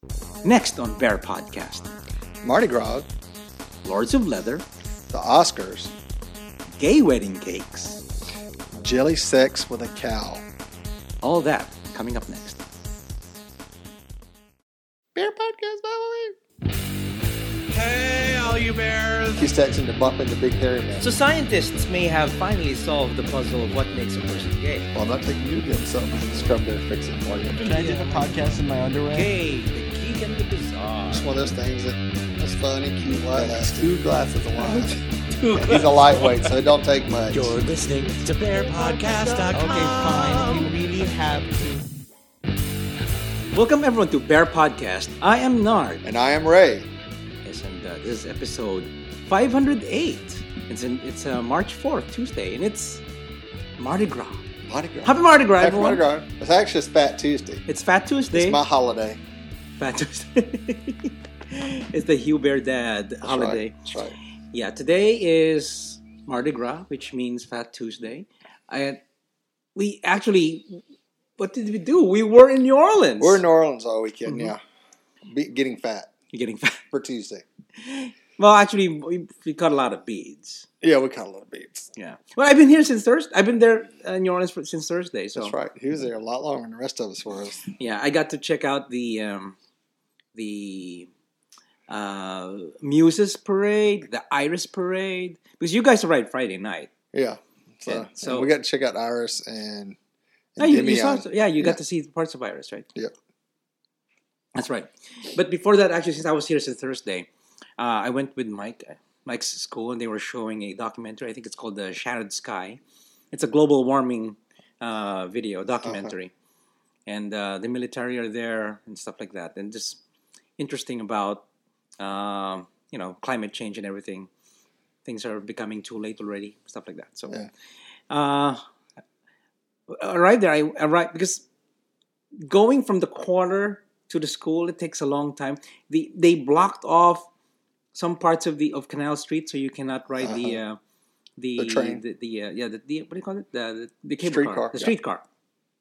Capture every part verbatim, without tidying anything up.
Next on Bear Podcast, Mardi Gras, Lords of Leather, the Oscars, gay wedding cakes, jelly sex with a cow. all that coming up next. Bear Podcast, family. Hey, all you bears! He's texting to bump into Big Hairy Man. So scientists may have finally solved the puzzle of what makes a person gay. Well, I'm not taking you to get something. Scrub there, fix it for you. Can I do the podcast in my underwear? Gay, the geek and the bizarre. It's one of those things that is funny, cute, light. Has two glasses of wine. Two He's a lightweight, so it don't take much. You're listening to bear podcast dot com. Okay, fine. If you really have to. Welcome everyone to Bear Podcast. I am Nard. And I am Ray. Yes, and uh, this is episode five hundred eight. It's in, it's uh, March fourth, Tuesday, and it's Mardi Gras. Mardi Gras. Happy Mardi Gras, Happy everyone. Mardi Gras. It's actually it's Fat Tuesday. It's Fat Tuesday. It's my holiday. Fat Tuesday. It's the Hugh Bear Dad That's holiday. Right. That's right. Yeah, today is Mardi Gras, which means Fat Tuesday. I, we actually, what did we do? We were in New Orleans. We're in New Orleans all weekend, Mhm. yeah. Be, getting fat You're getting fat. for Tuesday. Well, actually, we, we cut a lot of beads. Yeah, we cut a little beats. Yeah. Well, I've been here since Thursday. I've been there uh, in New Orleans for, since Thursday. So That's right. He was there a lot longer than the rest of us was. yeah, I got to check out the um, the uh, Muses Parade, the Iris Parade, because you guys arrived Friday night. Yeah. So, Yeah, so- and we got to check out Iris and, Oh, and you, you saw, Demian. yeah, you Yeah. got to see parts of Iris, right? Yep. That's right. But before that, actually, since I was here since Thursday, uh, I went with Mike, uh, Mike's school, and they were showing a documentary. I think it's called The Shattered Sky. It's a global warming uh, video documentary, and uh, the military are there and stuff like that, and just interesting about um, you know climate change and everything. Things are becoming too late already, stuff like that. So, Yeah. uh, arrived there. I arrived because going from the quarter to the school, it takes a long time. The they blocked off some parts of the of Canal Street, so you cannot ride the uh, the The train. the, the, uh, yeah the, the what do you call it the the, the cable Street car, car, the yeah. street car.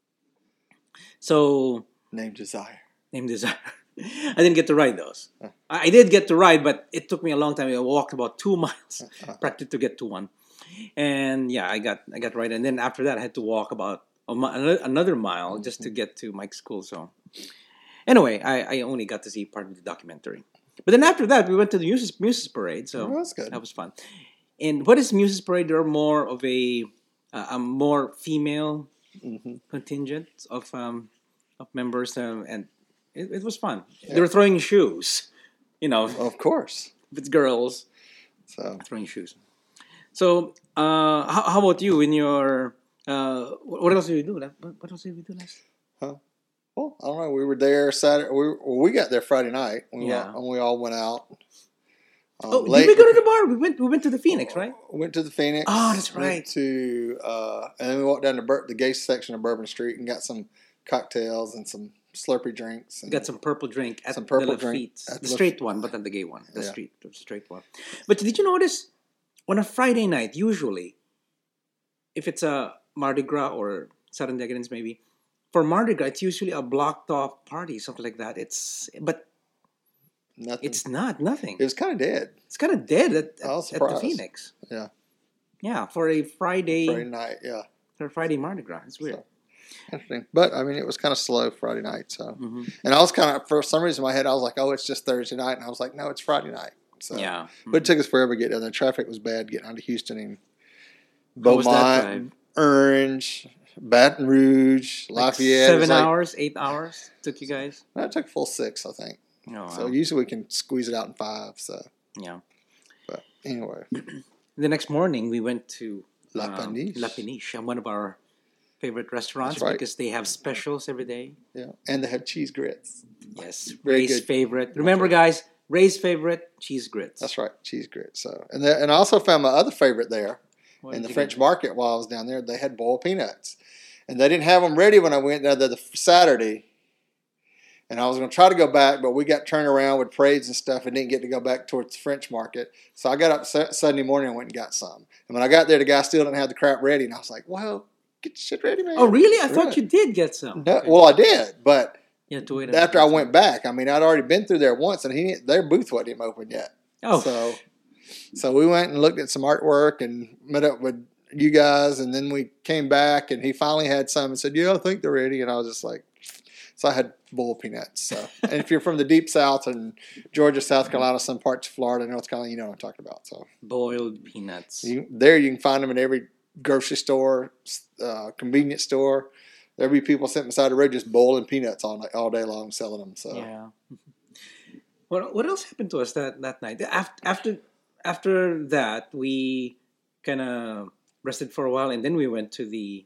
So Name Desire. name desire. I didn't get to ride those. I I did get to ride, but it took me a long time. I walked about two miles practically to get to one, and yeah, I got I got right. And then after that, I had to walk about a mi- ano- another mile just to get to Mike's school. So anyway, I, I only got to see part of the documentary. But then after that, we went to the Muses, Muses Parade. So Oh, that's good. that was fun. And what is Muses Parade? They're more of a uh, a more female Mm-hmm. contingent of um, of members, um, and it, it was fun. They were throwing shoes, you know, Of course. if it's girls So throwing shoes. So, uh, how, how about you in your? Uh, what what else did you do? What what else did we do last? well, I don't know. We were there Saturday. We well, we got there Friday night. We Yeah. went, and we all went out. Um, Oh, late- did we go to the bar? We went. We went to the Phoenix, right? Went to the Phoenix. Oh, that's went right. To uh, and then we walked down to Bur- the gay section of Bourbon Street and got some cocktails and some Slurpee drinks. We And got some purple drink at Some purple the drink Lafitte. at The the straight one, but not the gay one. The Yeah. street, the straight one. But did you notice on a Friday night, usually, if it's a Mardi Gras or Southern Decadence, maybe for Mardi Gras, it's usually a blocked off party, something like that. It's but nothing. it's not nothing. it was kind of dead. It's kind of dead at, I was at, at the surprised. Phoenix. Yeah. Yeah, for a Friday, Friday night. Yeah. for a Friday Mardi Gras. It's weird. So, interesting. But I mean, it was kind of slow Friday night. So, hmm and I was kind of for some reason in my head I was like, oh, it's just Thursday night, and I was like, no, it's Friday night. So, Yeah. But it took us forever to get there. The traffic was bad getting onto Houston and How was that Beaumont, Orange, Baton Rouge, Like Lafayette. It seven was like- hours, eight hours took you guys. No, it took a full six, I think. Oh, wow. So usually we can squeeze it out in five. So, yeah. but anyway, The next morning, we went to La um, Paniche. La Paniche, um, one of our favorite restaurants, That's right. because they have specials every day. yeah, and they had cheese grits. Yes, Very Ray's good. favorite. Remember, guys, Ray's favorite cheese grits. That's right, cheese grits. So, and there, and I also found my other favorite there What in did the you French get? market while I was down there. They had boiled peanuts, and they didn't have them ready when I went there the, the Saturday. And I was going to try to go back, but we got turned around with parades and stuff and didn't get to go back towards the French market. So I got up Sa- Sunday morning and went and got some. And when I got there, the guy still didn't have the crap ready. And I was like, well, get your shit ready, man. Oh, really? I thought Right. you did get some. No, Okay. well, I did, but Yeah, to wait after I went back. I mean, I'd already been through there once, and he their booth wasn't even open yet. Oh, So, so we went and looked at some artwork and met up with you guys, and then we came back, and he finally had some and said, "Yeah, I think they're ready." And I was just like, so I had boiled peanuts. So, and if you're from the deep South and Georgia, South Carolina, some parts of Florida, North Carolina, you know what I'm talking about. So, boiled peanuts. you, there you can find them in every grocery store, uh, convenience store. There'll be people sitting beside the road just boiling peanuts all night, all day long, selling them. So, Yeah. What what else happened to us that, that night? After after after that, we kind of rested for a while, and then we went to the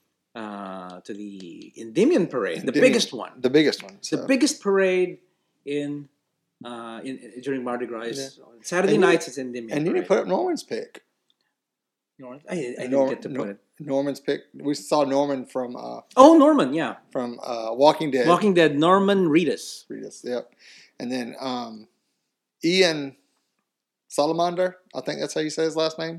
uh, to the Endymion parade, the Endymion, biggest one, the biggest one. So. the biggest parade in uh, in, in during Mardi Gras. Is Saturday And you- nights, it's Endymion. And you parade. didn't put up Norman's pick. Norman? I, I didn't Nor- get to put Nor- it. Norman's pick. We saw Norman from uh, Oh, Norman, yeah, from uh, Walking Dead. Walking Dead. Norman Reedus. Reedus, yep. And then um, Ian Salamander, I think that's how you say his last name,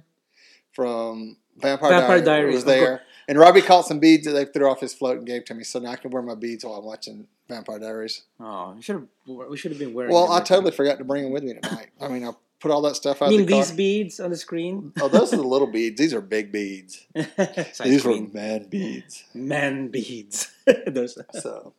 from Vampire, Vampire Diaries, Diaries, was of course. there. And Robbie caught some beads that they threw off his float and gave to me, so now I can wear my beads while I'm watching Vampire Diaries. Oh, we should have we should have been wearing. Well, them I next totally time. forgot to bring them with me tonight. I mean, I put all that stuff out I of mean, the car. these beads on the screen. Oh, those are the little beads. These are big beads. Size These were queen. man beads. Man beads. Those. So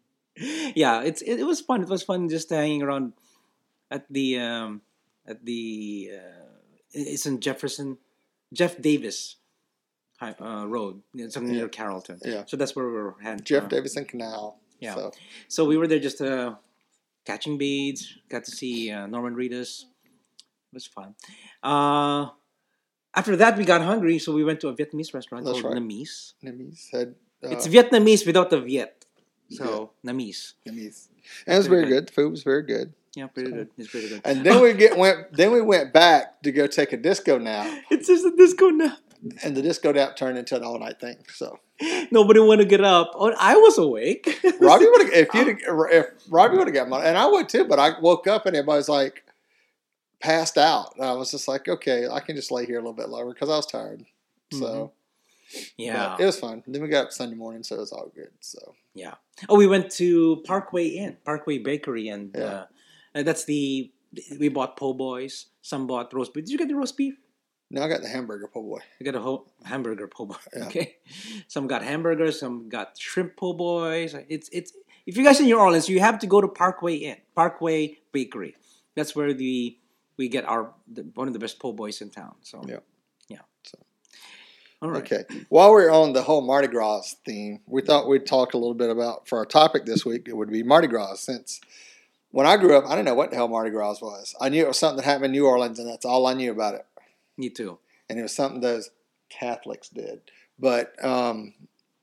Yeah, it's it, it was fun. It was fun just hanging around at the um, at the uh, it's in Jefferson, Jeff Davis Hi- uh, Road. It's near Carrollton. Yeah. So that's where we were had Jeff uh, Davison Canal. Yeah. So, So we were there just uh, catching beads. Got to see uh, Norman Reedus. It was fun. Uh, after that, we got hungry, so we went to a Vietnamese restaurant That's called right. Namis. Nimitz had. Uh, It's Vietnamese without the Viet. So Namis. Nimitz. And it was very good. The food was very good. Yeah, pretty good. It's pretty good. And then we get went. Then we went back to go take a disco nap, It's just a disco nap. and the disco nap turned into an all night thing. So Nobody want to get up. Oh, I was awake. Robbie would have if you if Robbie would have got money, and I would too. But I woke up and everybody's like passed out. And I was just like, okay, I can just lay here a little bit longer because I was tired. So Yeah. but it was fun. Then we got up Sunday morning, so it was all good. So Yeah. Oh, we went to Parkway Inn, Parkway Bakery, and Yeah. uh, and that's the we bought po' boys. Some bought roast beef. Did you get the roast beef? now I got the hamburger po' boy. I got a whole hamburger po' boy. Yeah. Okay. Some got hamburgers. Some got shrimp po' boys. It's it's if you guys in New Orleans, you have to go to Parkway Inn, Parkway Bakery. That's where the we get our the, one of the best po' boys in town. So Yeah. yeah. So. All right. Okay. While we're on the whole Mardi Gras theme, we thought we'd talk a little bit about, for our topic this week, it would be Mardi Gras. Since when I grew up, I didn't know what the hell Mardi Gras was. I knew it was something that happened in New Orleans, and that's all I knew about it. Me too. And it was something those Catholics did. But um,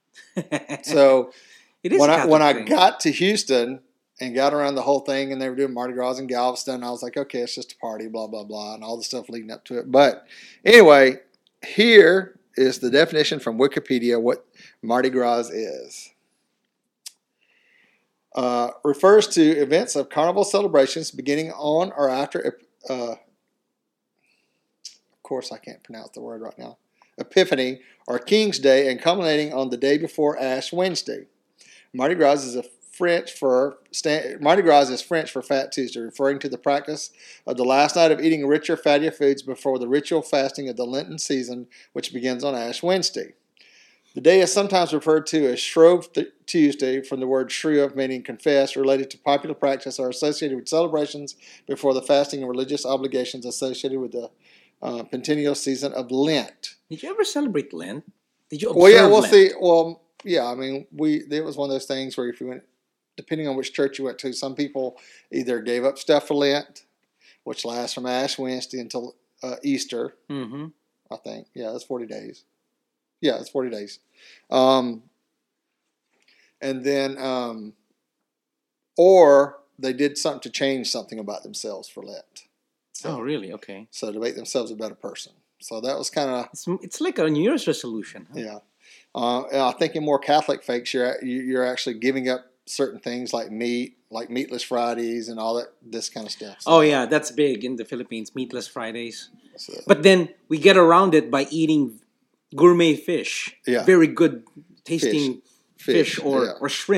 so It is when a I Catholic when I thing. got to Houston and got around the whole thing, and they were doing Mardi Gras in Galveston, I was like, okay, it's just a party, blah blah blah, and all the stuff leading up to it. But anyway, here is the definition from Wikipedia what Mardi Gras is. Uh, refers to events of carnival celebrations beginning on or after. Uh, of course, I can't pronounce the word right now. Epiphany or King's Day, and culminating on the day before Ash Wednesday. Mardi Gras is a French for Mardi Gras is French for Fat Tuesday, referring to the practice of the last night of eating richer, fattier foods before the ritual fasting of the Lenten season, which begins on Ash Wednesday. The day is sometimes referred to as Shrove Tuesday, from the word shriv, meaning confess, related to popular practice or associated with celebrations before the fasting and religious obligations associated with the uh, continual season of Lent. Did you ever celebrate Lent? Did you observe Well, yeah, we'll Lent? see. Well, yeah, I mean, we it was one of those things where if you went, depending on which church you went to, some people either gave up stuff for Lent, which lasts from Ash Wednesday until uh, Easter, Mm-hmm. I think. Yeah, that's forty days. Yeah, it's forty days. Um, and then, um, or they did something to change something about themselves for Lent. So, Oh, really? Okay. so to make themselves a better person. So that was kind of, It's, it's like a New Year's resolution. Huh? yeah. Uh, and I think in more Catholic faiths, you're you're actually giving up certain things like meat, like meatless Fridays and all that, this kind of stuff. So, Oh, yeah, that's big in the Philippines, meatless Fridays. so, But then we get around it by eating gourmet fish. Yeah. Very good tasting Fish. fish, Fish, or, yeah. or shrimp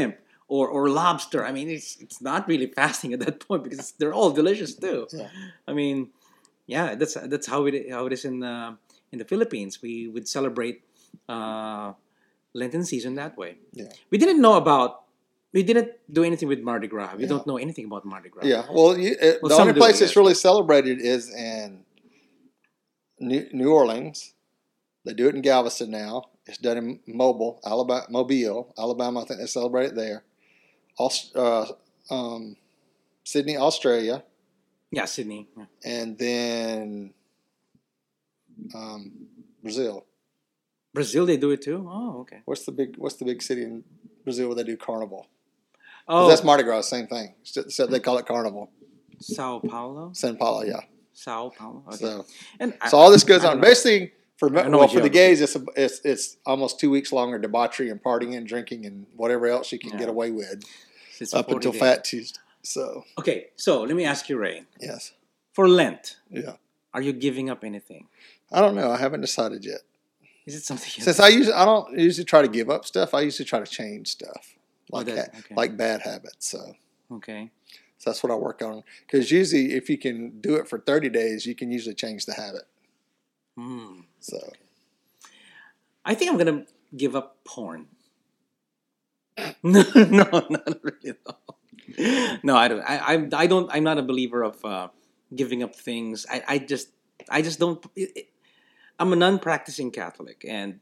or or lobster. I mean, it's it's not really fasting at that point because they're all delicious too. Yeah. I mean, yeah, that's that's how it how it is in uh, in the Philippines. We would celebrate uh, Lenten season that way. Yeah. We didn't know about. We didn't do anything with Mardi Gras. We Yeah. don't know anything about Mardi Gras. Yeah. Well, you, it, Well, the some only do, place I that's guess. really celebrated is in New, New Orleans. They do it in Galveston now. It's done in Mobile, Alabama, Mobile, Alabama. I think they celebrate it there. Aust- uh, um, Sydney, Australia, Yeah, Sydney. Yeah. and then um, Brazil. Brazil, they do it too. Oh, okay. What's the big What's the big city in Brazil where they do Carnival? 'Cause Oh, that's Mardi Gras, same thing. Except they call it Carnival. Sao Paulo. São Paulo, yeah. Sao Paulo. Okay. So, and I- so all this goes I on. don't know. Basically, for I don't know well, what for the geography. gays, it's, a, it's it's almost two weeks longer debauchery and partying and drinking and whatever else you can Yeah. get away with It's up forty until days. Fat Tuesday. So Okay, so let me ask you, Ray. yes, For Lent, yeah. are you giving up anything? I don't know. I haven't decided yet. Is it something? You Since I usually I don't usually try to give up stuff. I usually try to change stuff Oh, like that- ha- okay. like bad habits. So. Okay. So that's what I work on. Because usually, if you can do it for thirty days, you can usually change the habit. Hmm. So, I think I'm gonna give up porn. no, no, not really. No, no I don't. I, I, I don't. I'm not a believer of uh, giving up things. I, I just, I just don't. It, it, I'm a non-practicing Catholic, and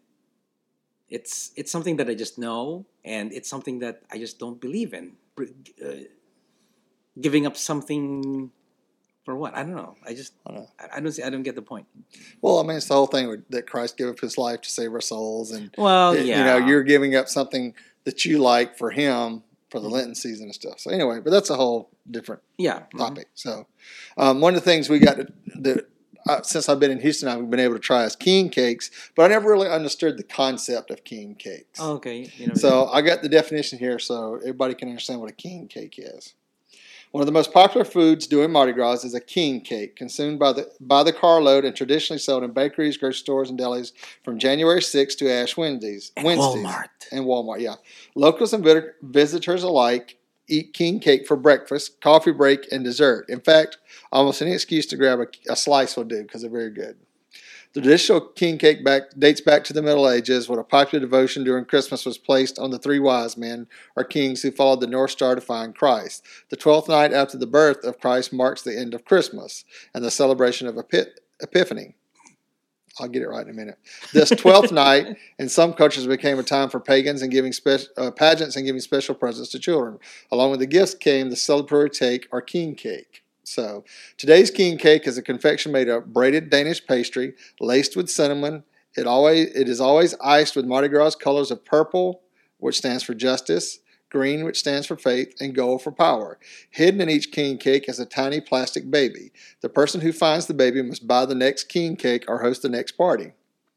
it's it's something that I just know, and it's something that I just don't believe in. Uh, giving up something for what? I don't know. I just, I don't know. I, I don't see. I don't get the point. well, I mean, it's the whole thing with, that Christ gave up His life to save our souls, and Well, y- yeah. you know, you're giving up something that you like for Him for the Lenten season and stuff. So anyway, but that's a whole different yeah. mhm. topic. So, um, one of the things we got to, that uh, since I've been in Houston, I've been able to try is king cakes, but I never really understood the concept of king cakes. Oh, okay. You know, So I got the definition here so everybody can understand what a king cake is. One of the most popular foods during Mardi Gras is a king cake, consumed by the by the carload and traditionally sold in bakeries, grocery stores, and delis from January sixth to Ash Wednesdays. and Wednesdays. Walmart. And Walmart, yeah. Locals and vid- visitors alike eat king cake for breakfast, coffee break, and dessert. In fact, almost any excuse to grab a, a slice will do because they're very good. The traditional king cake back, dates back to the Middle Ages, when a popular devotion during Christmas was placed on the three wise men, or kings, who followed the North Star to find Christ. The twelfth night after the birth of Christ marks the end of Christmas and the celebration of Epip- Epiphany. I'll get it right in a minute. This twelfth night in some cultures became a time for pagans and giving spe- uh, pageants and giving special presents to children. Along with the gifts came the celebratory cake or king cake. So today's king cake is a confection made of braided Danish pastry laced with cinnamon. It always it is always iced with Mardi Gras colors of purple, which stands for justice, green, which stands for faith, and gold for power. Hidden in each king cake is a tiny plastic baby. The person who finds the baby must buy the next king cake or host the next party.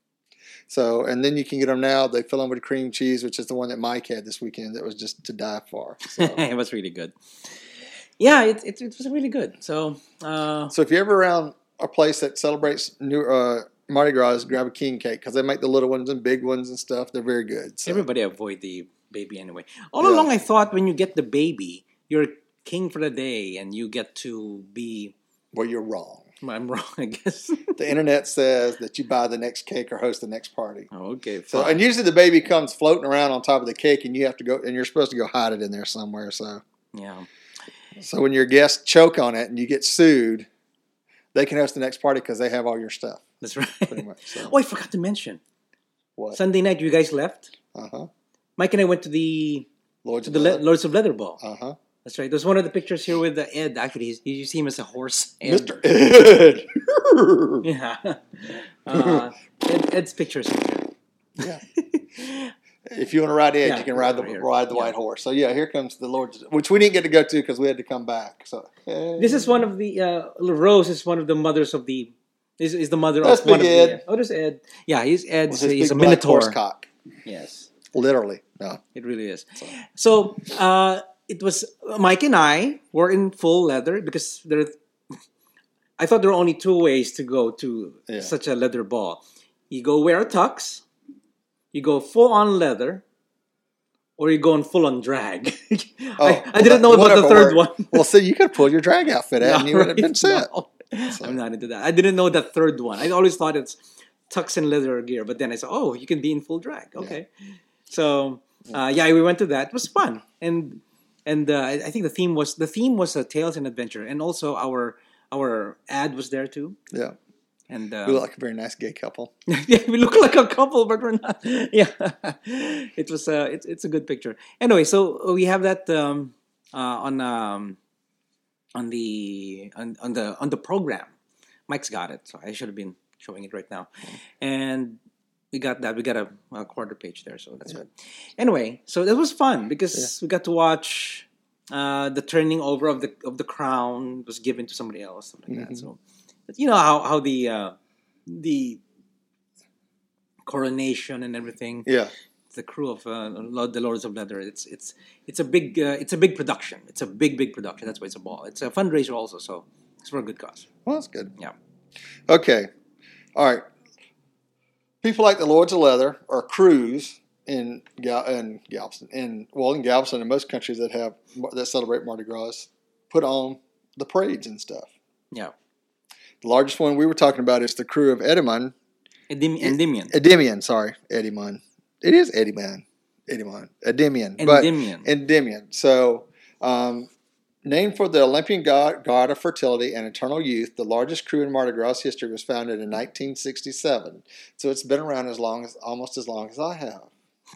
So, and then you can get them now. They fill them with cream cheese, which is the one that Mike had this weekend that was just to die for. So, It was really good. Yeah, it, it, it was really good. So, uh, so if you're ever around a place that celebrates New uh, Mardi Gras, grab a king cake because they make the little ones and big ones and stuff. They're very good. So. everybody avoid the baby anyway. All Yeah. along, I thought when you get the baby, you're king for the day and you get to be. Well, you're wrong. I'm wrong, I guess. The internet says that you buy the next cake or host the next party. Oh, okay. So, fine. and usually the baby comes floating around on top of the cake, and you have to go, and you're supposed to go hide it in there somewhere. So, yeah. so when your guests choke on it and you get sued, they can host the next party because they have all your stuff, That's right. pretty much. So, Oh, I forgot to mention. what? Sunday night, you guys left. Uh huh. Mike and I went to the Lords to of the Leather. Le- Lords of Leather Ball. Uh huh. That's right. There's one of the pictures here with the Ed. Actually, he's, you see him as a horse. Ed. Mister Ed. Yeah. Uh, Ed, Ed's pictures here. Yeah. If you want to ride Ed, Yeah, you can ride the over here. ride the Yeah. white horse. So yeah, here comes the Lords, which we didn't get to go to because we had to come back. So This is one of the uh, Rose is one of the mothers of the is, is the mother That's of one Big of the Ed. oh there's Ed. Yeah, he's Ed. with his He's big a black minotaur. horse cock. Yes, Literally, no. it really is. So uh, it was Mike and I were in full leather because there. I thought there were only two ways to go to Yeah. such a leather ball. You go wear a tux, you go full on leather, or you're going full on drag. Oh, I, I well, didn't know that- about the whatever third worked. one. Well, see, you could pull your drag outfit out and you would have right, been set. no. I'm not into that. I didn't know the third one. I always thought it's tux and leather gear, but then I said, oh, you can be in full drag. Okay. So, uh, yeah, we went to that. It was fun. And and uh, I I think the theme was the theme was a Tales and Adventure. And also our our ad was there too. Yeah. And uh, We look like a very nice gay couple. yeah, we look like a couple, but we're not. Yeah, it was. Uh, it's it's a good picture. Anyway, so we have that um, uh, on um, on the on, on the on the program. Mike's got it, so I should have been showing it right now. And we got that. We got a, a quarter page there, so that's good. Anyway, so that was fun because we got to watch uh, the turning over of the of the crown was given to somebody else, something like that. So. But you know how how the uh, the coronation and everything. Yeah. The crew of uh, Lord, the Lords of Leather. It's it's it's a big uh, it's a big production. It's a big big production. That's why it's a ball. It's a fundraiser also, so it's for a good cause. Well, that's good. Yeah. Okay. All right. People like the Lords of Leather or crews in Gal- in Galveston, in well in Galveston and most countries that have that celebrate Mardi Gras put on the parades and stuff. Yeah. The largest one we were talking about is the crew of Endymion. Endymion. Endymion. Endymion, sorry, Endymion. It is Endymion. Endymion. Endymion. But Endymion. Endymion. So, um, named for the Olympian god, god of fertility and eternal youth, the largest crew in Mardi Gras history was founded in nineteen sixty-seven. So it's been around as long as almost as long as I have.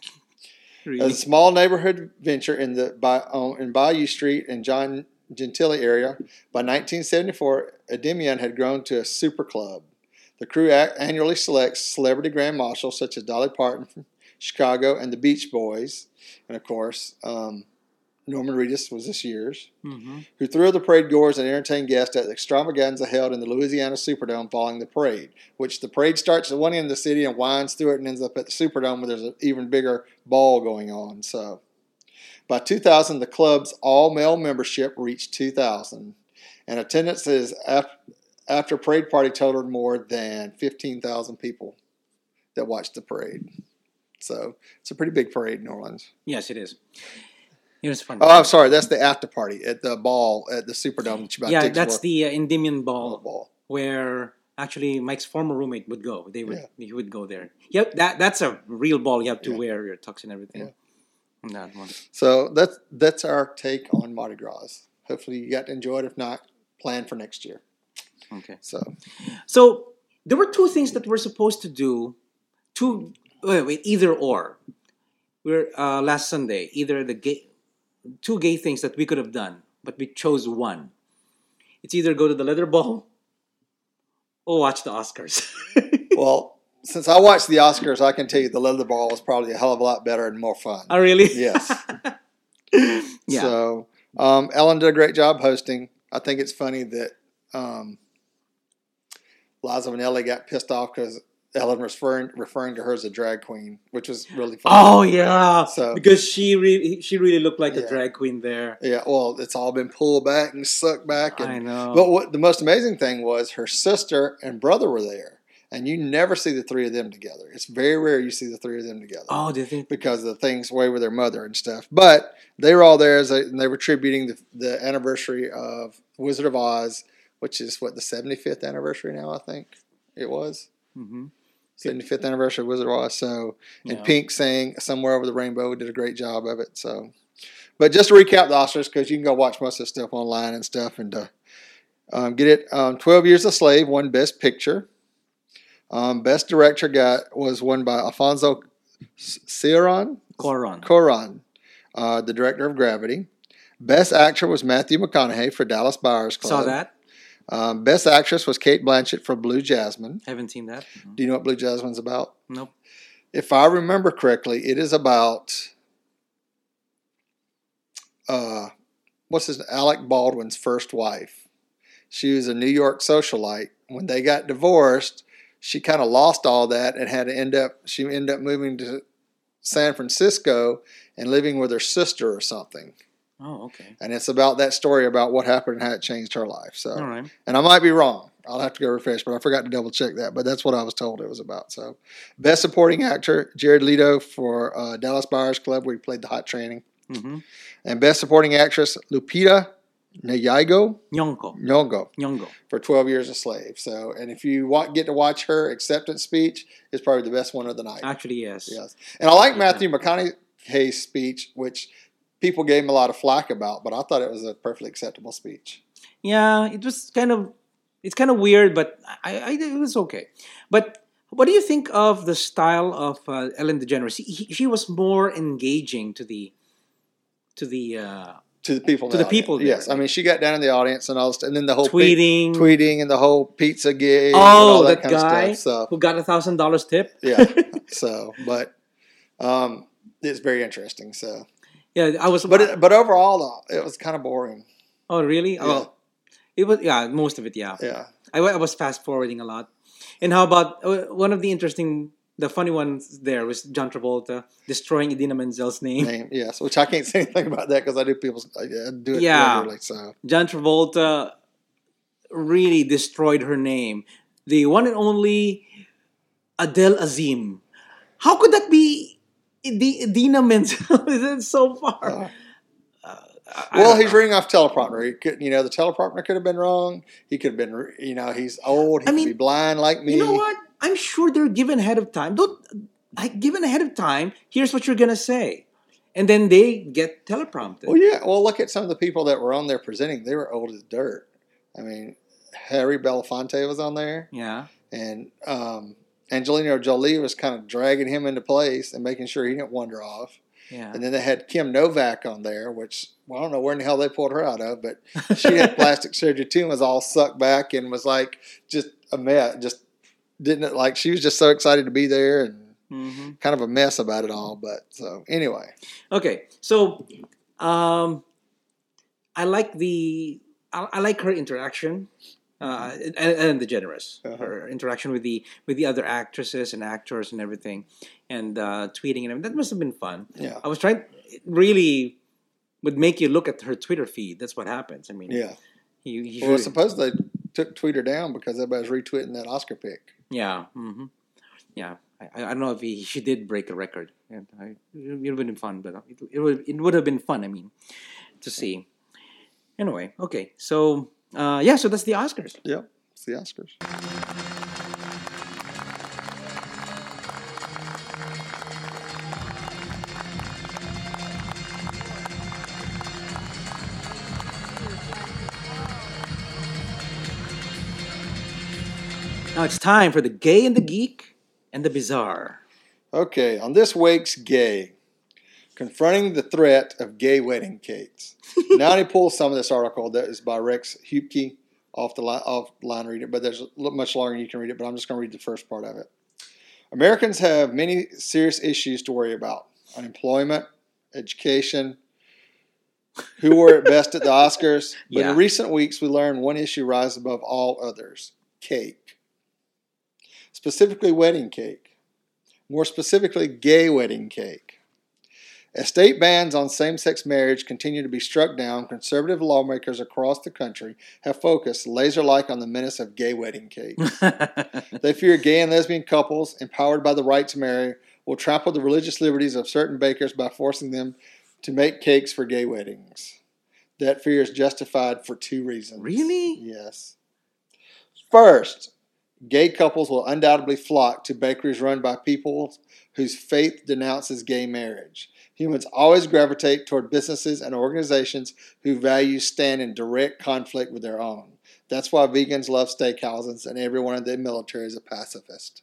Really? A small neighborhood venture in the by, um, in Bayou Street and John Gentile area. By nineteen seventy-four, Endymion had grown to a super club. The crew a- annually selects celebrity grand marshals such as Dolly Parton from Chicago and the Beach Boys, and of course, um, Norman Reedus was this year's, Mm-hmm. who thrilled the parade goers and entertained guests at the extravaganza held in the Louisiana Superdome following the parade, which the parade starts at one end of the city and winds through it and ends up at the Superdome where there's an even bigger ball going on. So, by two thousand, the club's all-male membership reached two thousand, and attendance is after, after parade party totaled more than fifteen thousand people that watched the parade. So, it's a pretty big parade in New Orleans. Yes, it is. It was fun. Oh, I'm sorry. That's the after party at the ball at the Superdome. That you about yeah, takes that's for- the uh, Endymion ball, ball. where actually Mike's former roommate would go. They would Yeah. he would go there. Yep, that that's a real ball. You have to Yeah. wear your tux and everything. Yeah. On that one. So that's that's our take on Mardi Gras. Hopefully you got to enjoy it. If not, plan for next year. Okay. So So there were two things that we're supposed to do. Two, wait, wait either or. We're uh, last Sunday. Either the gay, two gay things that we could have done, but we chose one. It's either go to the leather ball or watch the Oscars. well, since I watched the Oscars, I can tell you the leather ball was probably a hell of a lot better and more fun. Oh, really? Yes. Yeah. So um, Ellen did a great job hosting. I think it's funny that um, Liza Minnelli got pissed off because Ellen was referring, referring to her as a drag queen, which was really funny. Oh yeah, So- because she really she really looked like Yeah. a drag queen there. Yeah, well, it's all been pulled back and sucked back. And, I know. But what the most amazing thing was her sister and brother were there, and you never see the three of them together. It's very rare you see the three of them together. Oh, do you think? Because of the things way with their mother and stuff. But they were all there as a, and they were tributing the, the anniversary of Wizard of Oz, which is what the seventy-fifth anniversary now, I think it was. Mm-hmm. seventy-fifth anniversary of Wizard of Oz. So, and Yeah. Pink sang Somewhere Over the Rainbow, did a great job of it. So, but just to recap the Oscars, because you can go watch most of the stuff online and stuff and uh, um, get it. Um, twelve Years a Slave won Best Picture. Um, Best Director got was won by Alfonso Cuarón. Coron. Cuarón, uh, the director of Gravity. Best Actor was Matthew McConaughey for Dallas Buyers Club. Saw that. Um, Best Actress was Kate Blanchett for Blue Jasmine. Haven't seen that. Mhm. Do you know what Blue Jasmine's about? Nope. If I remember correctly, it is about uh, what's his Alec Baldwin's first wife. She was a New York socialite. When they got divorced, she kind of lost all that and had to end up. She ended up moving to San Francisco and living with her sister or something. Oh, okay. And it's about that story about what happened and how it changed her life. So, All right. and I might be wrong. I'll have to go refresh, but I forgot to double check that. But that's what I was told it was about. So, Best Supporting Actor, Jared Leto for uh, Dallas Buyers Club, where he played the hot tranny. Mm-hmm. And Best Supporting Actress, Lupita Nyong'o, Nyong'o. Nyong'o Nyong'o. for twelve Years a Slave. So, and if you want, get to watch her acceptance speech, it's probably the best one of the night. Actually, yes. Yes. And I like Matthew McConaughey's speech, which people gave him a lot of flack about, but I thought it was a perfectly acceptable speech. Yeah, it was kind of, it's kind of weird, but I, I it was okay. But what do you think of the style of uh, Ellen DeGeneres? She, she was more engaging to the, to the uh, To the people, in To the audience. people there. Yes, I mean, she got down in the audience and all, and then the whole tweeting, pi- tweeting, and the whole pizza gig. Oh, and all that, that, kind guy of stuff. So who got a thousand dollars tip. yeah, so but um, it's very interesting. So, Yeah, I was. but it, but overall, though, it was kind of boring. Oh, really? Yeah. Oh, it was. Yeah, most of it. Yeah. Yeah, I, wa- I was fast forwarding a lot. And how about uh, one of the interesting, the funny ones there was John Travolta destroying Idina Menzel's name. name yes, which I can't say anything about that because I do people I do it Yeah. regularly. So John Travolta really destroyed her name. The one and only Adele Azim. How could that be Idi- Idina Menzel? It's so far. Uh, I well, don't he's know. reading off teleprompter. He could, you know, the teleprompter could have been wrong. He could have been, re- you know, he's old. He I could mean, be blind like me. You know what? I'm sure they're given ahead of time. Don't like given ahead of time. Here's what you're gonna say, and then they get teleprompted. Well, yeah. Well, look at some of the people that were on there presenting. They were old as dirt. I mean, Harry Belafonte was on there, Yeah. and um, Angelina Jolie was kind of dragging him into place and making sure he didn't wander off. Yeah. And then they had Kim Novak on there, which well, I don't know where in the hell they pulled her out of, but she had plastic surgery too and was all sucked back and was like just a mess. Just didn't like she was just so excited to be there and hmm kind of a mess about it all. But so anyway, Okay. So, um, I like the I, I like her interaction, uh, and, and the generous Uh-huh. her interaction with the with the other actresses and actors and everything, and uh, tweeting and everything. That must have been fun. yeah, I was trying. It really would make you look at her Twitter feed. That's what happens. I mean, yeah. You, you Well, should- suppose they took Twitter down because everybody's retweeting that Oscar pick. yeah, hmm yeah. I, I don't know if he, she did break a record. Yeah, I, it would have been fun, but it, it would it would have been fun. I mean, to see. Anyway, okay. So uh, yeah, so that's the Oscars. Yep, it's the Oscars. Now it's time for the gay and the geek and the bizarre. Okay, on this week's Gay, confronting the threat of gay wedding cakes. Now I pull some of this article that is by Rex Hupke off the line, off line read it, but there's a little much longer and you can read it, but I'm just going to read the first part of it. Americans have many serious issues to worry about: unemployment, education, who were at best at the Oscars. But Yeah. in recent weeks, we learned one issue rises above all others: cake. Specifically, wedding cake. More specifically, gay wedding cake. As state bans on same-sex marriage continue to be struck down, conservative lawmakers across the country have focused laser-like on the menace of gay wedding cakes. They fear gay and lesbian couples, empowered by the right to marry, will trample the religious liberties of certain bakers by forcing them to make cakes for gay weddings. That fear is justified for two reasons. Really? Yes. First, gay couples will undoubtedly flock to bakeries run by people whose faith denounces gay marriage. Humans always gravitate toward businesses and organizations whose values stand in direct conflict with their own. That's why vegans love steakhouses and everyone in the military is a pacifist.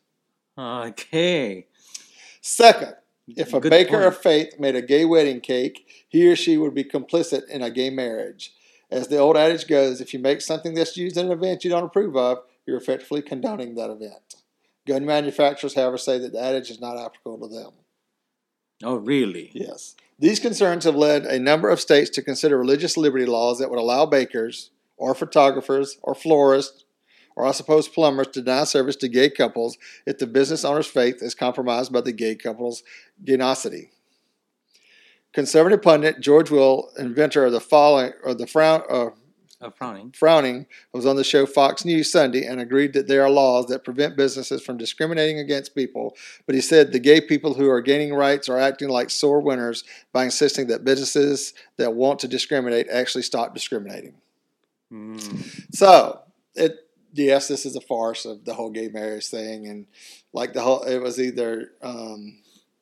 Okay. Second, if a Good baker point. of faith made a gay wedding cake, he or she would be complicit in a gay marriage. As the old adage goes, if you make something that's used in an event you don't approve of, you're effectively condoning that event. Gun manufacturers, however, say that the adage is not applicable to them. Oh, really? Yes. These concerns have led a number of states to consider religious liberty laws that would allow bakers, or photographers, or florists, or I suppose plumbers to deny service to gay couples if the business owner's faith is compromised by the gay couple's gaynosity. Conservative pundit George Will, inventor of the following, or the frown, uh, Uh, frowning. Frowning was on the show Fox News Sunday and agreed that there are laws that prevent businesses from discriminating against people. But he said the gay people who are gaining rights are acting like sore winners by insisting that businesses that want to discriminate actually stop discriminating. Mm. So, it yes, this is a farce of the whole gay marriage thing. And like the whole, it was either um,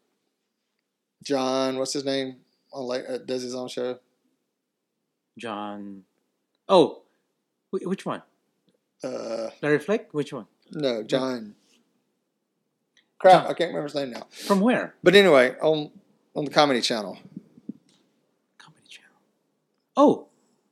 John, what's his name? On like, uh, does his own show? John. Oh, wh- which one? Uh, Larry Fleck? Which one? no, John. Crap, John. I can't remember his name now. From where? But anyway, on on the Comedy Channel. Comedy Channel. Oh,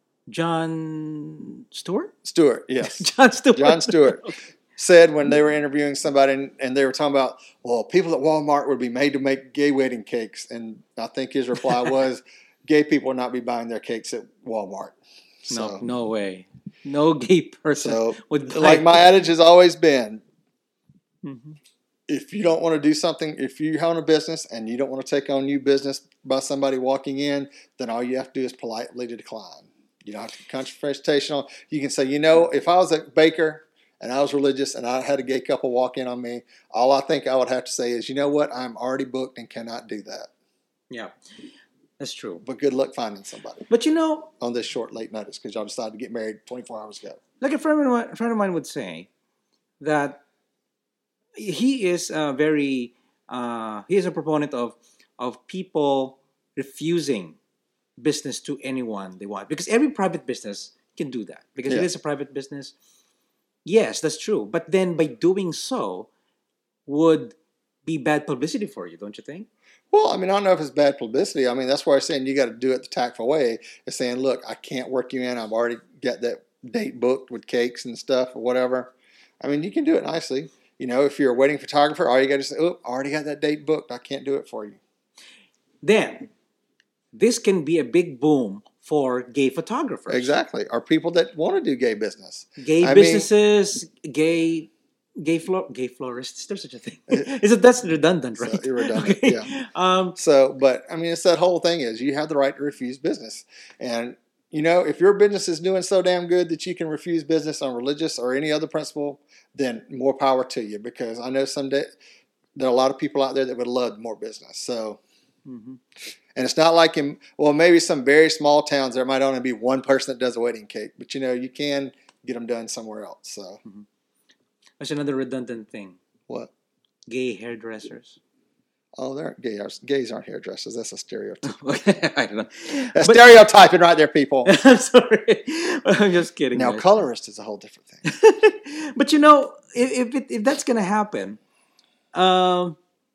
John Stewart? Stewart, yes. John Stewart. John Stewart said when they were interviewing somebody and, and they were talking about, well, people at Walmart would be made to make gay wedding cakes. And I think his reply was, gay people will not be buying their cakes at Walmart. No, So, no way. No gay person so would buy. like my adage has always been, Mhm. if you don't want to do something, if you own a business and you don't want to take on new business by somebody walking in, then all you have to do is politely decline. You don't have to be confrontational. You can say, you know, if I was a baker and I was religious and I had a gay couple walk in on me, all I think I would have to say is, you know what, I'm already booked and cannot do that. Yeah, that's true. But good luck finding somebody But you know, on this short late notice because y'all decided to get married twenty-four hours ago. like a friend of mine, a friend of mine would say that he is a very uh, he is a proponent of of people refusing business to anyone they want, because every private business can do that because it Yeah. is a private business. Yes, that's true. But then by doing so would be bad publicity for you, don't you think? Well, I mean, I don't know if it's bad publicity. I mean, that's why I'm saying you got to do it the tactful way. It's saying, look, I can't work you in. I've already got that date booked with cakes and stuff or whatever. I mean, you can do it nicely. You know, if you're a wedding photographer, all you got to say, oh, I already got that date booked. I can't do it for you. Then this can be a big boom for gay photographers. Exactly. Or people that want to do gay business. Gay I mean- businesses, gay gay flo- gay florists. Is there such a thing? Is it that's redundant, So, right? redundant, Okay. yeah. Um, So, but I mean, it's that whole thing is you have the right to refuse business. And, you know, if your business is doing so damn good that you can refuse business on religious or any other principle, then more power to you. Because I know someday there are a lot of people out there that would love more business. So, mhm. and it's not like in, well, maybe some very small towns there might only be one person that does a wedding cake. But, you know, you can get them done somewhere else. So, That's another redundant thing. what? Gay hairdressers. Oh, they're gays. Gays aren't hairdressers. That's a stereotype. I don't know. That's But- stereotyping right there, people. I'm sorry. I'm just kidding. Now, guys. colorist is a whole different thing. But you know, if if, it, if that's gonna happen, um,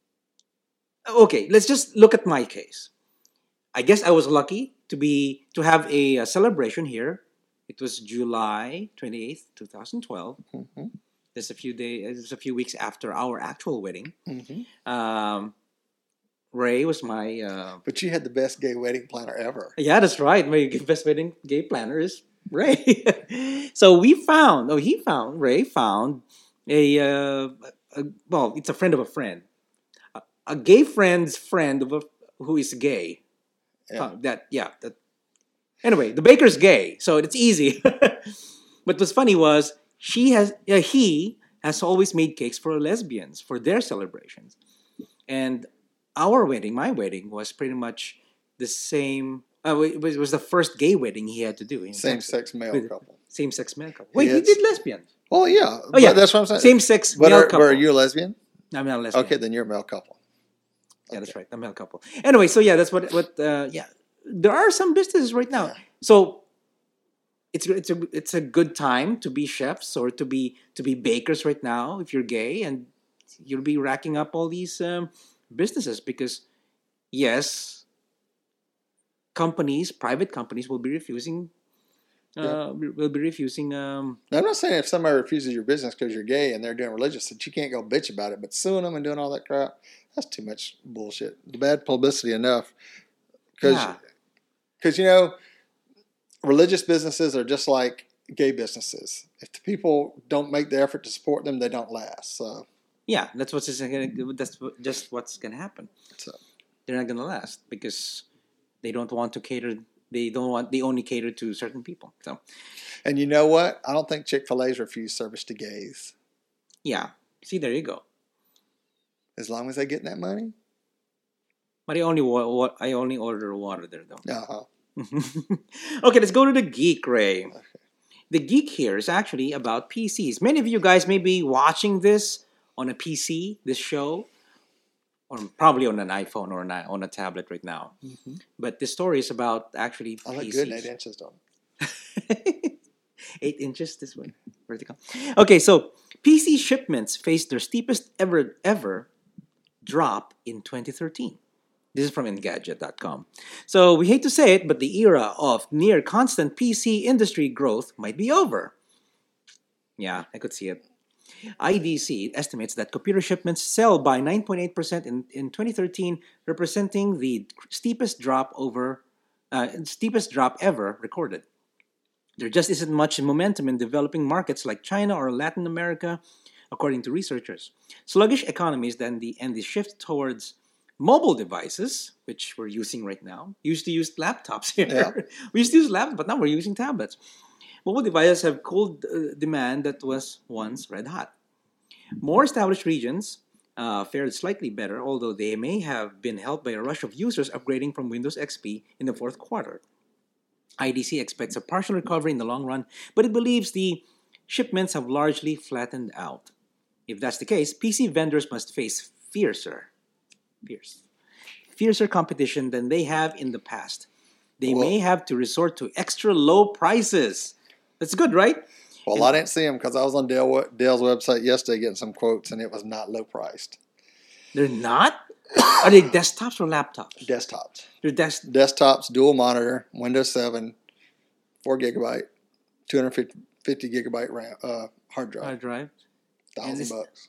okay, let's just look at my case. I guess I was lucky to be to have a, uh celebration here. It was July twenty eighth, two thousand twelve. Mhm. Just a few days, just a few weeks after our actual wedding. Mhm. Um, Ray was my uh, But you had the best gay wedding planner ever. yeah, that's right. My best wedding gay planner is Ray. So we found, oh, he found, Ray found a, uh, a well, it's a friend of a friend, a, a gay friend's friend of a, who is gay. Yeah. Uh, that yeah. That anyway, the baker's gay, so it's easy. But what's funny was she has, uh, he has always made cakes for lesbians for their celebrations, and our wedding, my wedding, was pretty much the same. Uh, it was, it was the first gay wedding he had to do. in Same Texas. sex male With- couple. Same sex male couple. Wait, he Yes. did lesbians. Well, yeah. Oh yeah, but that's what I'm saying. Same sex But male are, couple. but are you a lesbian? I'm not a lesbian. Okay, then you're a male couple. Yeah, that's right. A male couple. Anyway, so yeah, that's what what. Uh, yeah, there are some businesses right now. So it's it's a it's a good time to be chefs or to be to be bakers right now if you're gay, and you'll be racking up all these um, businesses because yes, companies, private companies, will be refusing. Uh, will be refusing. Um, Now, I'm not saying if somebody refuses your business because you're gay and they're doing religious that you can't go bitch about it, but suing them and doing all that crap, that's too much bullshit. The bad publicity enough. Because, Yeah. you know, religious businesses are just like gay businesses. If the people don't make the effort to support them, they don't last. So, yeah, that's what's just gonna. That's what- just what's gonna happen. so They're not gonna last because they don't want to cater They don't want. They only cater to certain people. So, And you know what? I don't think Chick-fil-A's refused service to gays. yeah. See, there you go. As long as they getting that money. But I only wa- wa- I only order water there though. Uh-huh. Okay, let's go to the geek, Ray. The geek here is actually about P Cs. Many of you guys may be watching this on a P C, this show, or probably on an iPhone or an, on a tablet right now. Mm-hmm. But this story is about actually I look P Cs. good in eight inches, don't Eight inches this way, vertical. Okay, so P C shipments faced their steepest ever ever drop in twenty thirteen. This is from Engadget dot com. So we hate to say it, but the era of near constant P C industry growth might be over. Yeah, I could see it. I D C estimates that computer shipments fell by nine point eight percent in, in twenty thirteen, representing the steepest drop over uh, steepest drop ever recorded. There just isn't much momentum in developing markets like China or Latin America, according to researchers. Sluggish economies then the and the shift towards mobile devices, which we're using right now. We used to use laptops here. Yeah. We used to use laptops, but now we're using tablets. Mobile devices have cooled uh, demand that was once red hot. More established regions uh, fared slightly better, although they may have been helped by a rush of users upgrading from Windows X P in the fourth quarter. I D C expects a partial recovery in the long run, but it believes the shipments have largely flattened out. If that's the case, P C vendors must face fiercer, fierce, fiercer competition than they have in the past. They Well- may have to resort to extra low prices. That's good, right? Well, I didn't see them because I was on Dell, Dell's website yesterday getting some quotes, and it was not low priced. They're not? Are they desktops or laptops? Desktops. They're desk. Desktops, dual monitor, Windows seven, four gigabyte, two hundred fifty gigabyte RAM, uh, hard drive, Hard drive. and thousand this- bucks.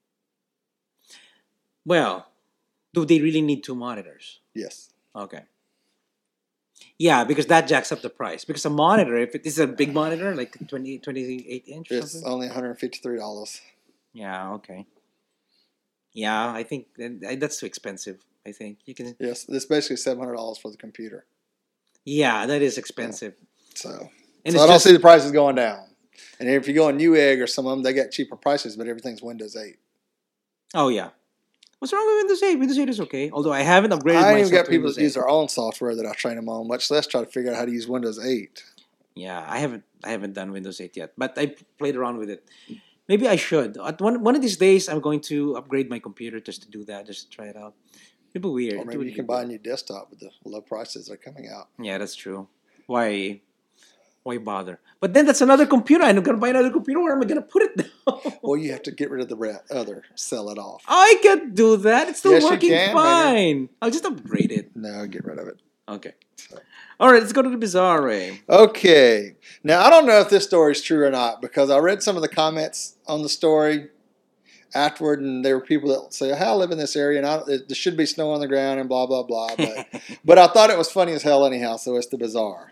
Well, do they really need two monitors? Yes. Okay. Yeah, because that jacks up the price. Because a monitor, if it is a big monitor, like twenty, twenty-eight inch or It's something. only one hundred fifty-three dollars. Yeah, okay. Yeah, I think that- that's too expensive. I think you can. Yes, it's basically seven hundred dollars for the computer. Yeah, that is expensive. So, And so it's I don't just- see the prices going down. And if you go on Newegg or some of them, they got cheaper prices, but everything's Windows eight. Oh yeah. What's wrong with Windows eight? Windows eight is okay. Although I haven't upgraded I ain't myself even got to people Windows that use eight. their own software that I train them on, much less try to figure out how to use Windows eight. Yeah, I haven't. I haven't done Windows eight yet, but I played around with it. Maybe I should. At One one of these days, I'm going to upgrade my computer just to do that, just to try it out. It'd be weird. Or It maybe would you be can buy a weird. new desktop with the low prices that are coming out. Yeah, that's true. Why? Why bother? But then that's another computer. I'm gonna buy another computer. Where am I gonna put it now? Well, you have to get rid of the re- other, sell it off. I can do that. It's still Yes, you working can, fine. I'll just upgrade it. No, get rid of it. Okay. All right, let's go to the bizarre, Ray. Okay. Now, I don't know if this story is true or not because I read some of the comments on the story afterward, and there were people that say, "Hey, I live in this area, and I, there should be snow on the ground," and blah, blah, blah. But, but I thought it was funny as hell anyhow, so it's the bizarre.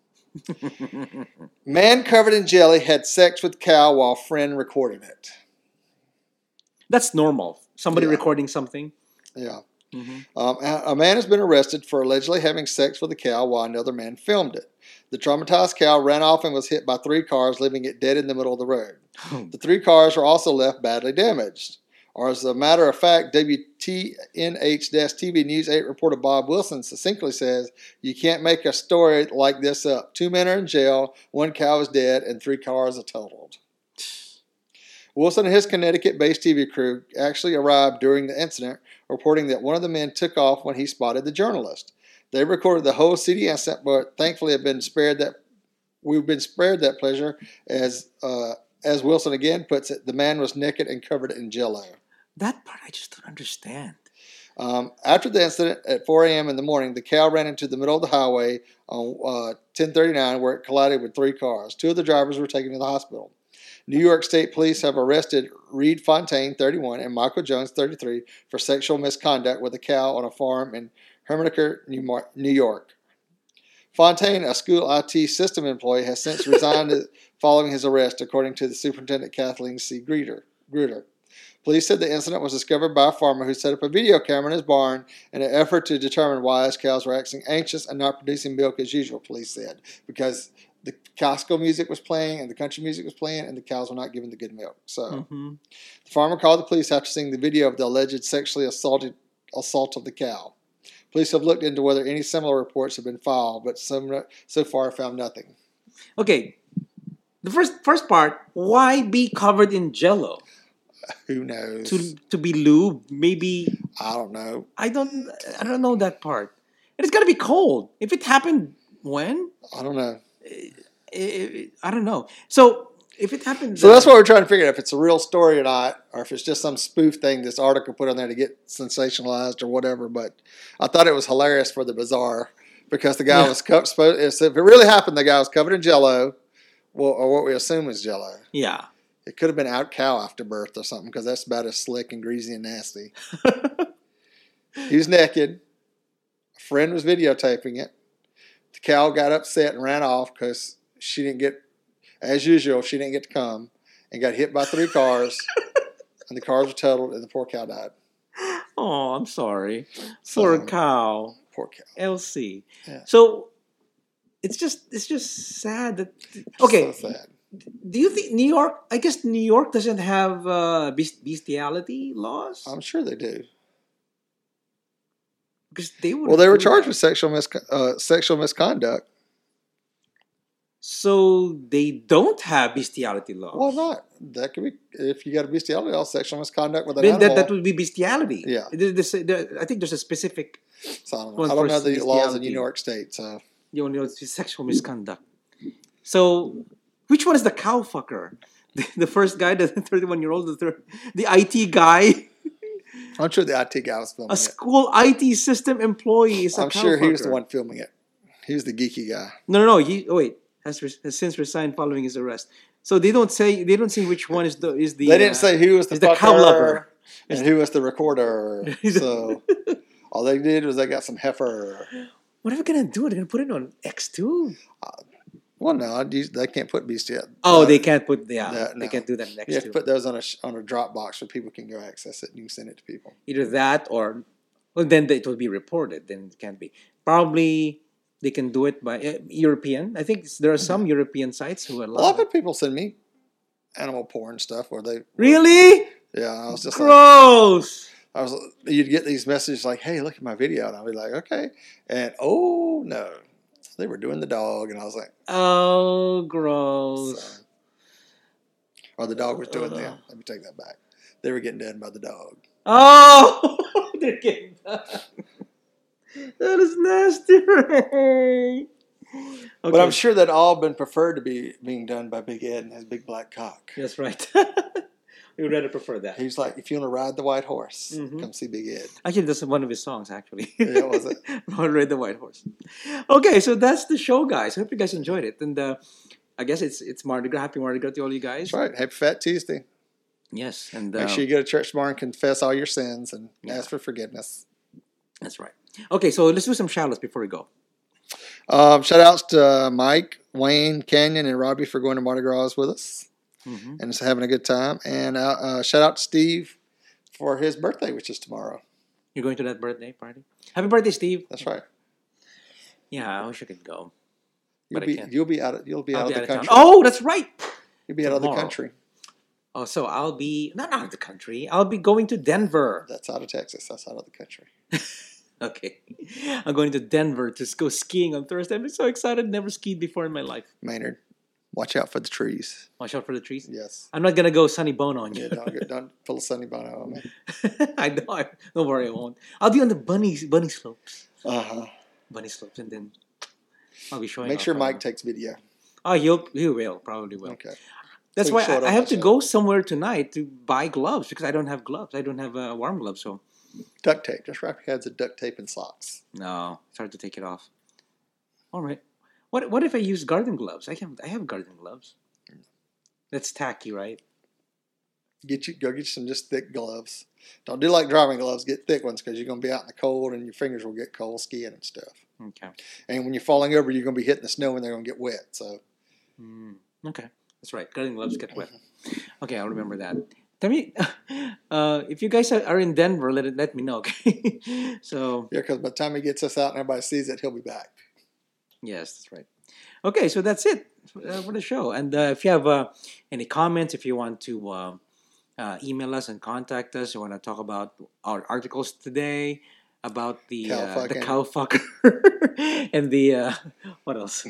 Man covered in jelly had sex with cow while friend recorded it. That's normal. Somebody Yeah. recording something. Yeah. Mhm. Um, a, a man has been arrested for allegedly having sex with a cow while another man filmed it. The traumatized cow ran off and was hit by three cars, leaving it dead in the middle of the road. The three cars were also left badly damaged. Or as a matter of fact, W T N H-T V News eight reporter Bob Wilson succinctly says, "You can't make a story like this up. Two men are in jail, one cow is dead, and three cars are totaled." Wilson and his Connecticut-based T V crew actually arrived during the incident, reporting that one of the men took off when he spotted the journalist. They recorded the whole seedy incident, but thankfully have been spared that we've been spared that pleasure. As uh, as Wilson again puts it, the man was naked and covered in jello. That part I just don't understand. Um, after the incident at four a.m. in the morning, the cow ran into the middle of the highway on uh, ten thirty-nine, where it collided with three cars. Two of the drivers were taken to the hospital. New York State Police have arrested Reed Fontaine, thirty-one, and Michael Jones, thirty-three, for sexual misconduct with a cow on a farm in Hermanaker, New York. Fontaine, a school I T system employee, has since resigned following his arrest, according to the superintendent Kathleen C. Gruder. Gruder. Police said the incident was discovered by a farmer who set up a video camera in his barn in an effort to determine why his cows were acting anxious and not producing milk as usual, police said, because the Costco music was playing and the country music was playing and the cows were not giving the good milk. So Mm-hmm. the farmer called the police after seeing the video of the alleged sexually assaulted assault of the cow. Police have looked into whether any similar reports have been filed, but some, so far found nothing. Okay. The first first part, why be covered in jello? Who knows? To to be lube, maybe I don't know. I don't I don't know that part. And it's gotta be cold. If it happened when? I don't know. I, I, I don't know. So if it happened So that's what we're trying to figure out, if it's a real story or not, or if it's just some spoof thing this article put on there to get sensationalized or whatever. But I thought it was hilarious for the Bazaar because the guy Yeah. was co- supposed. If it really happened, the guy was covered in Jello, well, or what we assume is Jello. Yeah. It could have been out cow after birth or something because that's about as slick and greasy and nasty. He was naked. A friend was videotaping it. The cow got upset and ran off because she didn't get, as usual, she didn't get to come and got hit by three cars. And the cars were totaled and the poor cow died. Oh, I'm sorry. So- Poor cow. Poor cow. Elsie. Yeah. So it's just it's just sad that okay. So sad. Do you think New York? I guess New York doesn't have uh, best- bestiality laws I'm sure they do. because they would. Well, they were charged with sexual mis- uh, sexual misconduct. So they don't have bestiality laws. Why not? That could be if you got a bestiality law, sexual misconduct with an Then animal. that, that would be bestiality. Yeah. There- there's a- there- I think there's a specific. so I don't know, one I don't for know the laws in bestiality. New York State. So You know, it's sexual misconduct. So, which one is the cow fucker? The, the first guy, the thirty-one-year-old, the third, the I T guy, I'm sure the I T guy was filming a it. school I T system employee is a I'm cow sure he was the fucker. one filming it. He was the geeky guy. No, no, no. He oh wait has, res- has since resigned following his arrest. So they don't say they don't say which one is the is the. They didn't uh, say who was the, is the cow fucker lover. and who was the recorder. So all they did was they got some heifer. What are we gonna do? They're gonna put it on X two. Well, no, I'd use- they can't put beast yet. Oh, Uh, they can't put yeah. that- They no. can't do that in You X have to two. put those on a sh- on a Dropbox so people can go access it and you can send it to people. Either that or well, then it will be reported. Then it can't be. Probably they can do it by uh, European. I think there are some European sites who A allow. lot it. of people send me animal porn stuff where they Really? Yeah, I was just like, Gross. I was. You'd get these messages like, "Hey, look at my video," and I'd be like, "Okay," and oh no, they were doing the dog, and I was like, Oh, gross. so. Or the dog was doing them. Let me take that back. They were getting done by the dog. Oh, they're getting that. That is nasty. Ray. But Okay. I'm sure that all been preferred to be being done by Big Ed and his big black cock. That's right. We would rather prefer that. He's like, if you want to ride the white horse, Mhm. come see Big Ed. Actually, that's one of his songs, actually. Yeah, was it? Ride the White Horse. Okay, so that's the show, guys. I hope you guys enjoyed it. And uh, I guess it's it's Mardi Gras. Happy Mardi Gras to all you guys. That's right. Happy Fat Tuesday. Yes, and Make uh, sure you go to church tomorrow and confess all your sins and Yeah. ask for forgiveness. that's right. Okay, so let's do some shout-outs before we go. Um, shout outs to uh, Mike, Wayne, Canyon, and Robbie for going to Mardi Gras with us Mm-hmm. and just having a good time. And uh, uh, shout out to Steve for his birthday, which is tomorrow. You're going to that birthday party? Happy birthday, Steve. That's right. Yeah, I wish I could go. You'll But I be can't. you'll be out of you'll be I'll out be of the out of town. country. Oh, that's right. You'll be out of the tomorrow. country. Oh, so I'll be not out of the country. I'll be going to Denver. That's out of Texas. That's out of the country. Okay, I'm going to Denver to go skiing on Thursday. I'm so excited. Never skied before in my life. Maynard, watch out for the trees. Watch out for the trees. Yes. I'm not gonna go Sunny Bono on Yeah, you. don't, get, don't pull a Sunny Bono on me. I know. I, don't worry, I won't. I'll be on the bunny bunny slopes. Uh huh. Bunny slopes, and then I'll be showing. Make off sure on- Mike takes video. Oh, he'll he will probably will. Okay. That's So you why show it I, I on have that to show. go somewhere tonight to buy gloves because I don't have gloves. I don't have uh, warm gloves, so Duct tape. Just wrap your heads in duct tape and socks. no, it's hard to take it off. All right. What what if I use garden gloves? I have I have garden gloves. That's tacky, right? Get you go get you some just thick gloves. Don't do like driving gloves. Get thick ones because you're gonna be out in the cold and your fingers will get cold skiing and stuff. Okay. And when you're falling over, you're gonna be hitting the snow and they're gonna get wet. So Mm, okay, that's right. Garden gloves get wet. Okay, I'll remember that. Tell me, uh, if you guys are are in Denver, let it, let me know. Okay. So Yeah, because by the time he gets us out and everybody sees it, he'll be back. yes, that's right. Okay, so that's it uh, for the show. And uh, if you have uh, any comments, if you want to uh, uh, email us and contact us, you want to talk about our articles today about the Cow uh, the fucking. cow fucker and the uh, what else?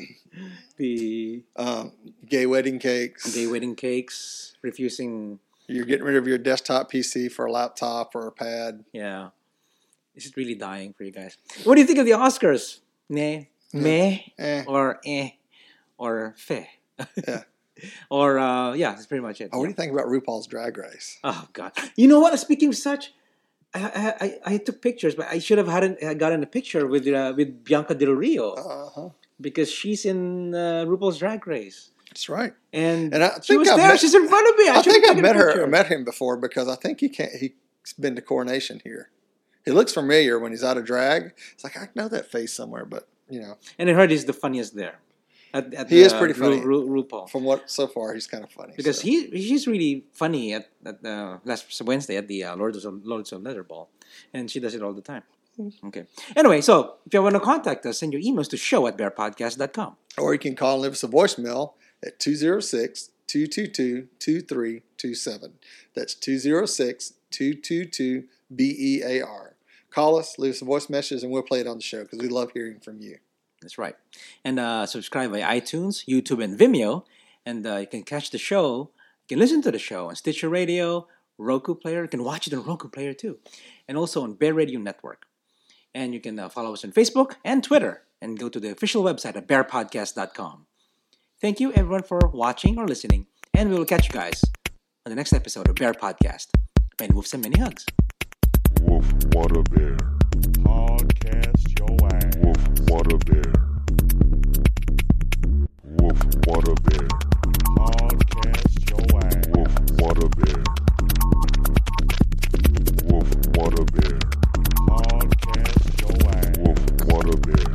The Um, gay wedding cakes. gay wedding cakes, refusing. You're getting rid of your desktop P C for a laptop or a pad. Yeah, this is really dying for you guys. What do you think of the Oscars? Ne, meh, Eh. or eh, or fe? Yeah. Or uh, yeah, that's pretty much it. Oh, what do you think about RuPaul's Drag Race? Oh God! You know what? Speaking of such, I I, I, I took pictures, but I should have had an, I gotten a picture with uh, with Bianca Del Rio Uh-huh. because she's in uh, RuPaul's Drag Race, That's right. and, And I she think was I've there. met- she's in front of me. I, I should think have I've taken a met her, picture. met him before because I think he can't. He's been to Coronation here. He looks familiar when he's out of drag. It's like I know that face somewhere, but you know, And I heard he's the funniest there. At, at He the, is pretty Ru- funny. Ru- RuPaul. from what so far, he's kind of funny. Because so. he he's really funny at, at uh, last Wednesday at the uh, Lords of Lords of Leather Ball, and she does it all the time. Okay. Anyway, so if you want to contact us, send your emails to show at bear podcast dot com. Or you can call and leave us a voicemail at two oh six, two two two, two three two seven. That's two oh six, two two two, B E A R. Call us, leave us a voice message, and we'll play it on the show because we love hearing from you. That's right. And uh, subscribe via iTunes, YouTube, and Vimeo. And uh, you can catch the show. You can listen to the show on Stitcher Radio, Roku Player. You can watch it on Roku Player too. And also on Bear Radio Network. And you can uh, follow us on Facebook and Twitter. And go to the official website at bear podcast dot com. Thank you, everyone, for watching or listening. And we will catch you guys on the next episode of Bear Podcast. Many woofs and many hugs. Woof, what a bear. Podcast your ass. Woof, what a bear. Woof, what a bear. Podcast your ass. Woof, what a bear. Woof, what a bear. Podcast your ass. Woof, what a bear.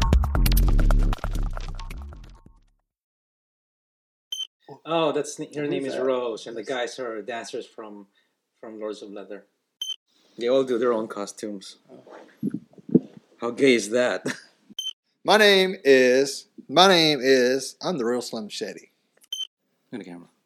Oh, that's her name Who's is that? Rose, and the guys are dancers from from Lords of Leather. They all do their own costumes. How gay is that? My name is, my name is, I'm the real Slim Shady. In the camera.